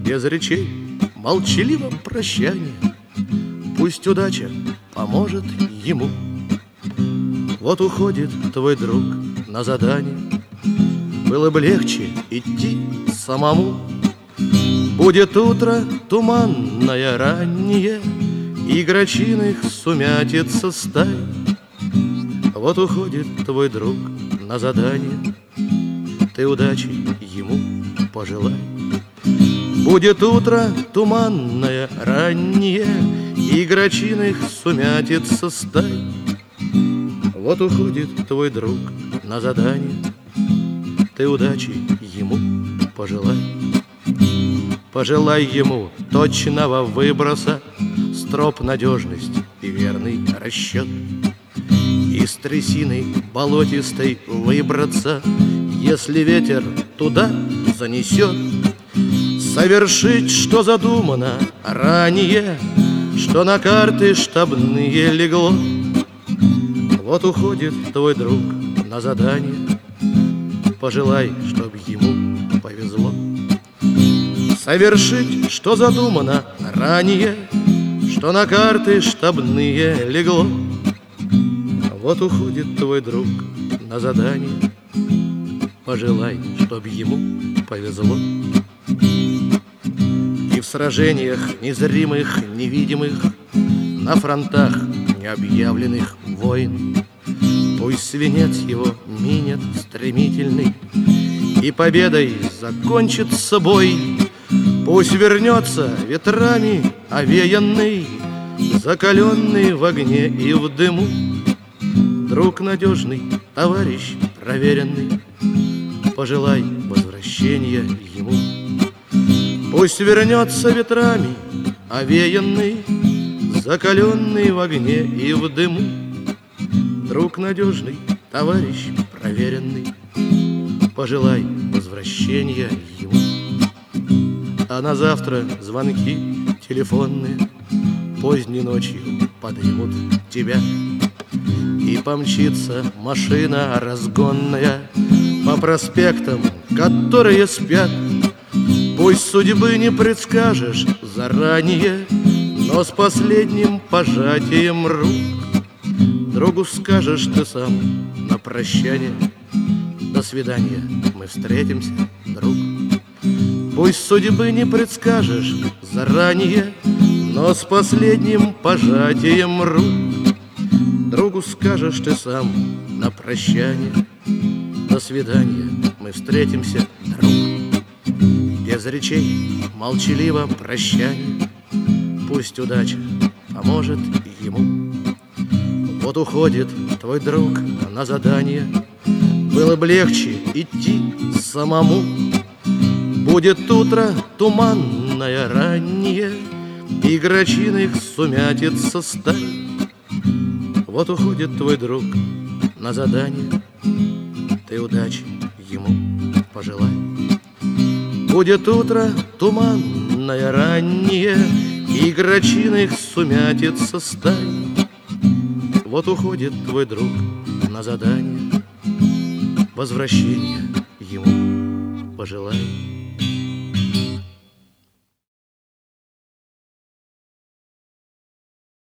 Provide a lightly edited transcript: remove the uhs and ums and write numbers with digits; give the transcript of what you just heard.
без речей, молчаливо прощание. Пусть удача поможет ему. Вот уходит твой друг на задание. Было бы легче идти самому. Будет утро туманное раннее, и грачиных сумятится стай. Вот уходит твой друг на задание. Ты удачи ему пожелай. Будет утро туманное раннее, и грачиных сумятится стай. Вот уходит твой друг на задание. Ты удачи ему пожелай. Пожелай ему точного выброса, строп надежность и верный расчет. Из трясины болотистой выбраться, если ветер туда занесет. Совершить, что задумано ранее, что на карты штабные легло. Вот уходит твой друг на задание. Пожелай, чтоб ему повезло. Совершить, что задумано ранее, что на карты штабные легло. Вот уходит твой друг на задание. Пожелай, чтоб ему повезло. И в сражениях незримых, невидимых, на фронтах необъявленных войн, пусть свинец его минет стремительный, и победой закончится бой. Пусть вернется ветрами овеянный, закаленный в огне и в дыму, друг надежный, товарищ проверенный. Пожелай возвращения ему. Пусть вернется ветрами овеянный, закаленный в огне и в дыму, друг надежный, товарищ проверенный. Пожелай возвращения ему. А на завтра звонки телефонные поздней ночью поднимут тебя, и помчится машина разгонная по проспектам, которые спят. Пусть судьбы не предскажешь заранее, но с последним пожатием рук другу скажешь ты сам на прощание: до свидания, мы встретимся, друг. Пусть судьбы не предскажешь заранее, но с последним пожатием рук другу скажешь ты сам на прощание: до свидания, мы встретимся, друг. Без речей, молчаливо прощание. Пусть удача поможет ему. Вот уходит твой друг на задание. Было бы легче идти самому. Будет утро туманное раннее, и грачиных сумятится стай. Вот уходит твой друг на задание. Ты удачи ему пожелай. Будет утро туманное раннее, и грачиных сумятится стай. Вот уходит твой друг на задание. Возвращения ему пожелай.